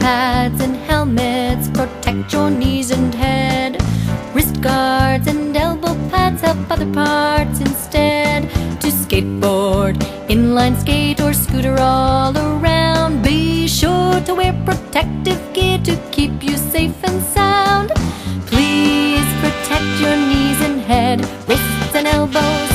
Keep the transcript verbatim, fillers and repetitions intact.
pads and helmets protect your knees and head. Wrist guards and elbow pads help other parts instead. To skateboard, inline skate or scooter all around, be sure to wear protective gear to keep you safe and sound. Please protect your knees and head, wrists and elbows,